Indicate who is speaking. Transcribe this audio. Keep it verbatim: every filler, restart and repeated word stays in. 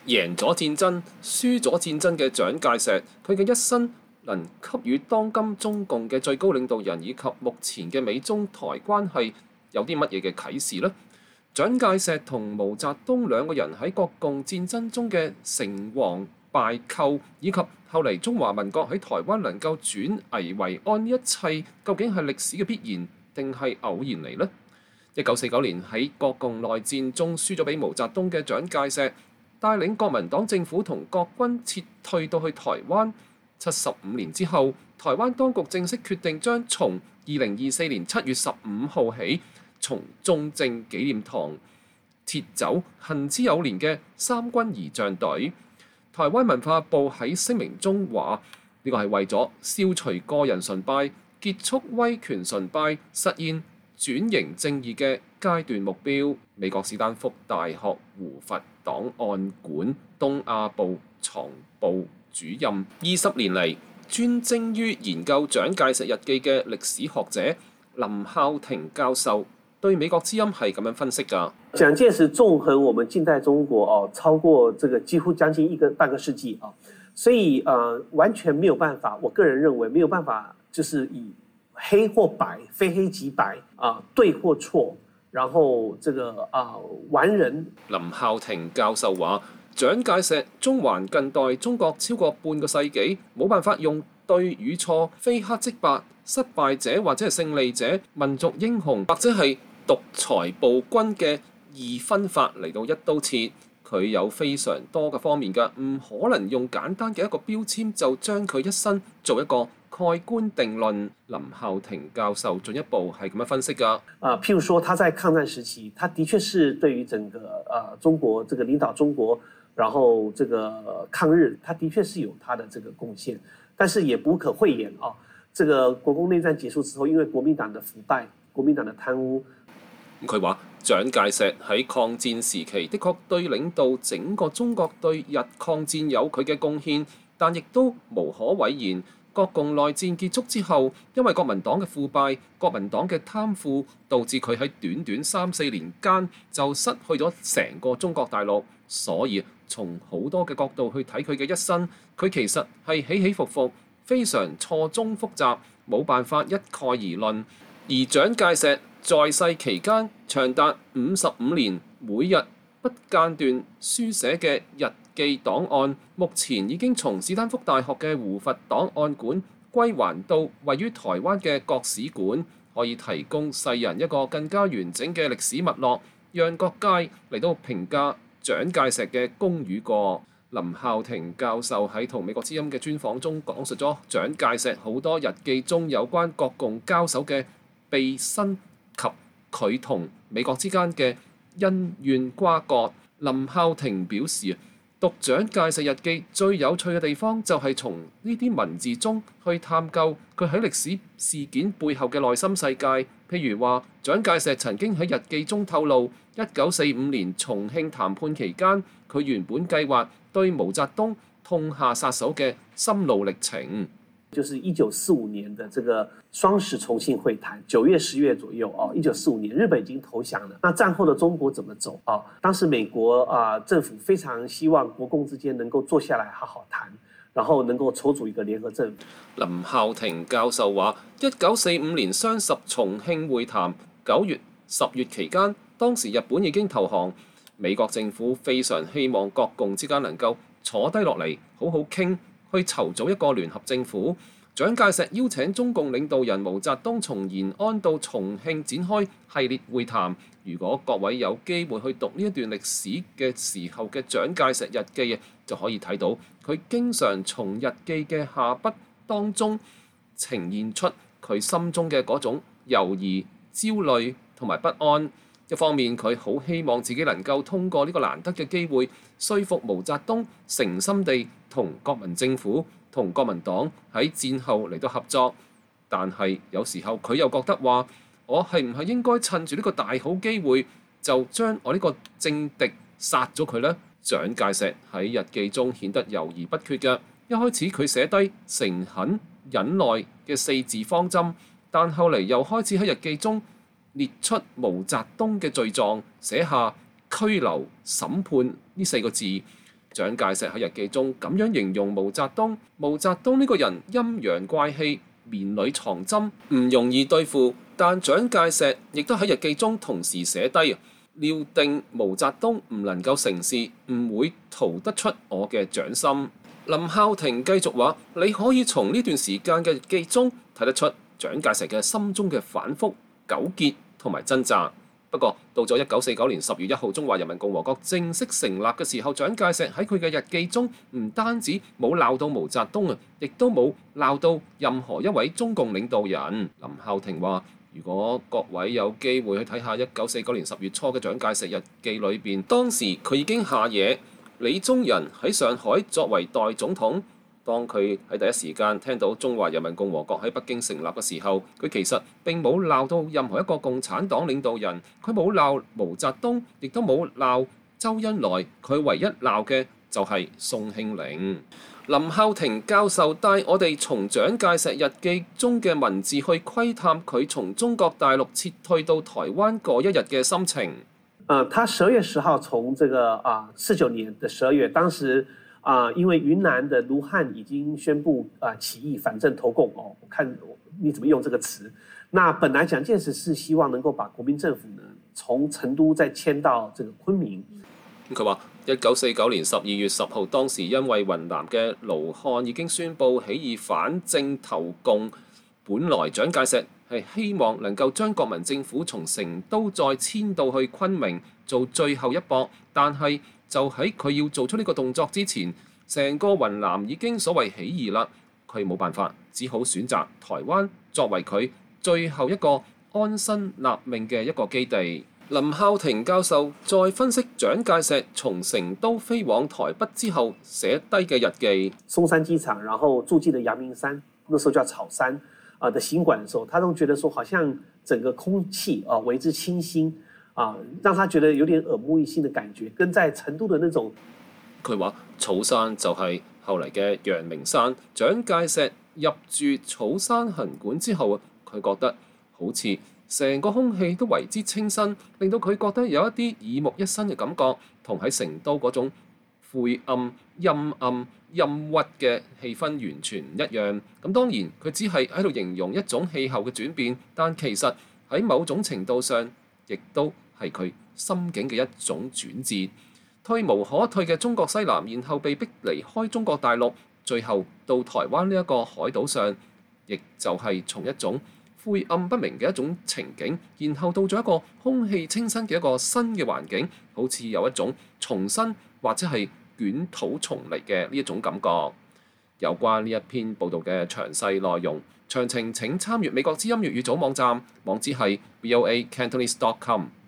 Speaker 1: 贏咗戰爭、輸咗戰爭嘅蔣介石，佢嘅一生能給予當今中共嘅最高領導人以及目前嘅美中台關係有啲乜嘢嘅啟示呢？蔣介石同毛澤東兩個人喺國共戰爭中嘅成王敗寇，以及後嚟中華民國喺台灣能夠轉危為安，呢一切究竟係歷史嘅必然定係偶然嚟呢？一九四九年喺國共內戰中輸咗俾毛澤東嘅蔣介石，帶領國民黨政府同國軍撤退到去台灣。七十五年之後，台灣當局正式決定將從二零二四年七月十五號起，從中正紀念堂撤走行之有年嘅三軍儀仗隊。台灣文化部喺聲明中話：呢個係為咗消除個人崇拜、結束威權崇拜、實現轉型正義嘅階段目標。美國史丹福大學胡佛檔案館東亞部藏部主任，二十年嚟專精於研究蔣介石日記嘅歷史學者林孝庭教授對美國之音係咁樣分析㗎。
Speaker 2: 蔣介石縱橫我們近代中國哦，超過這個幾乎將近一個半個世紀啊，所以呃完全沒有辦法，我個人認為沒有辦法，就是以黑或白，非黑即白啊，對或錯，然後這個啊完人。
Speaker 1: 林孝庭教授話：蔣介石縱橫近代中國超過半個世紀，冇辦法用對與錯、非黑即白、失敗者或者係勝利者、民族英雄或者係獨裁暴君嘅二分法嚟到一刀切。佢有非常多嘅方面㗎，唔可能用簡單嘅一個標籤就將佢一生做一個蓋棺定論。林孝庭教授進一步係咁樣分析㗎。
Speaker 2: 啊，譬如說，他在抗戰時期，他的確是對於整個啊中國這個領導中國，然後這個抗日，他的確是有他的這個貢獻，但是也不可諱言啊。這個國共內戰結束之後，因為國民黨的腐敗、國民黨的貪污，
Speaker 1: 佢話蔣介石喺抗戰時期的確對領導整個中國對日抗戰有佢嘅貢獻，但亦都無可諱言。國共內戰結束之後，因為國民黨嘅腐敗、國民黨嘅貪腐，導致佢喺短短三四年間就失去咗成個中國大陸。所以從好多嘅角度去睇佢嘅一生，佢其實係起起伏伏，非常錯綜複雜，冇辦法一概而論。而蔣介石在世期間長達五十五年，每日不間斷書寫嘅日記檔案，目前已經從史丹福大學嘅胡佛檔案館歸還到位於台灣嘅國史館，可以提供世人一個更加完整嘅歷史脈絡，讓各界嚟到評價蔣介石嘅功與過。林孝庭教授喺同美國之音嘅專訪中講述咗蔣介石好多日記中有關國共交手嘅秘辛及佢同美國之間嘅恩怨瓜葛。林孝庭表示，讀蔣介石日記最有趣嘅地方就係從呢啲文字中去探究佢喺歷史事件背後嘅內心世界。譬如話，蔣介石曾經喺日記中透露，一九四五年重慶談判期間，佢原本計劃對毛澤東痛下殺手嘅心路歷程。
Speaker 2: 就是一九四五年的這個雙十重慶會談，九月十月左右哦，一九四五年日本已經投降了。那戰後的中國怎麼走啊？當時美國啊政府非常希望國共之間能夠坐下來好好談，然後能夠籌組一個聯合政府。
Speaker 1: 林孝庭教授話：一九四五年雙十重慶會談，九月、十月期間，當時日本已經投降，美國政府非常希望國共之間能夠坐低落嚟，好好傾。去籌組一個聯合政府。蔣介石邀請中共領導人毛澤東從延安到重慶展開系列會談。如果各位有機會去讀呢一段歷史嘅時候嘅蔣介石日記，就可以睇到佢經常從日記嘅下筆當中呈現出佢心中嘅嗰種猶豫、焦慮同埋不安。一方面佢好希望自己能夠通過呢個難得嘅機會，說服毛澤東誠心地同國民政府同國民黨喺戰後嚟到合作，但係有時候佢又覺得話，我係唔係應該趁住呢個大好機會就將我呢個政敵殺咗佢呢？蔣介石喺日記中顯得猶豫不決嘅。一開始佢寫低誠懇忍耐嘅四字方針，但後嚟又開始喺日記中列出毛澤東嘅罪狀，寫下拘留審判呢四個字。 蔣介石喺日記中咁樣形容毛澤東：毛澤東呢個人陰陽怪氣，綿裏藏針，唔容易對付。但蔣介石亦都喺日記中同時寫低，料定毛澤東唔能夠成事，唔會逃得出我嘅掌心。林孝廷繼續話：你可以從呢段時間嘅日記中睇得出蔣介石嘅心中嘅反覆、糾結同埋掙扎。不過到咗一九四九年十月一號，中華人民共和國正式成立嘅時候，蔣介石喺佢嘅日記中唔單止冇鬧到毛澤東啊，亦都冇鬧到任何一位中共領導人。林孝廷話：如果各位有機會去睇下一九四九年十月初嘅蔣介石日記裏邊，當時佢已經下野，李宗仁喺上海作為代總統。當佢喺第一時間聽到中華人民共和國喺北京成立嘅時候，佢其實並冇鬧到任何一個共產黨領導人，佢冇鬧毛澤東，亦都冇鬧周恩來，佢唯一鬧嘅就係宋慶齡。林孝廷教授帶我哋從蔣介石日記中嘅文字去窺探佢從中國大陸撤退到台灣嗰一日嘅心情。
Speaker 2: 呃，他十二月十號從這個啊四九年的十二月，當時。啊、呃，因為雲南的盧漢已經宣布啊、呃、起義反正投共哦，我看你怎麼用這個詞。那本來蔣介石是希望能夠把國民政府呢從成都再遷到這個昆明。
Speaker 1: 佢話：一九四九年十二月十號，當時因為雲南嘅盧漢已經宣布起義反正投共，本來蔣介石係希望能夠將國民政府從成都再遷到去昆明做最後一搏，但係就喺佢要做出呢個動作之前，成個雲南已經所謂起義啦，佢冇辦法，只好選擇台灣作為佢最後一個安身立命嘅一個基地。林孝廷教授再分析蔣介石從成都飛往台北之後寫低嘅日記。
Speaker 2: 松山機場，然後駐進了陽明山，那時候叫草山啊的行館的時候，他都覺得說好像整個空氣啊為之清新。啊，讓他覺得有點耳目一新的感覺，跟在成都的那種。
Speaker 1: 佢話草山就係後嚟嘅陽明山。蔣介石入住草山行館之後，佢覺得好似成個空氣都為之清新，令到佢覺得有一啲耳目一新嘅感覺，同喺成都嗰種晦暗、陰暗、陰鬱嘅氣氛完全唔一樣。咁當然佢只係喺度形容一種氣候嘅轉變，但其實喺某種程度上，亦都係佢心境嘅一種轉折，退無可退嘅中國西南，然後被逼離開中國大陸，最後到台灣呢一個海島上，亦就係從一種晦暗不明嘅一種情景，然後到咗一個空氣清新嘅一個新嘅環境，好似有一種重新或者係捲土重嚟嘅呢一種感覺。有關呢一篇報道嘅詳細內容，詳情請參閱美國之音粵語組網站，網址係 v o a cantonese dot com。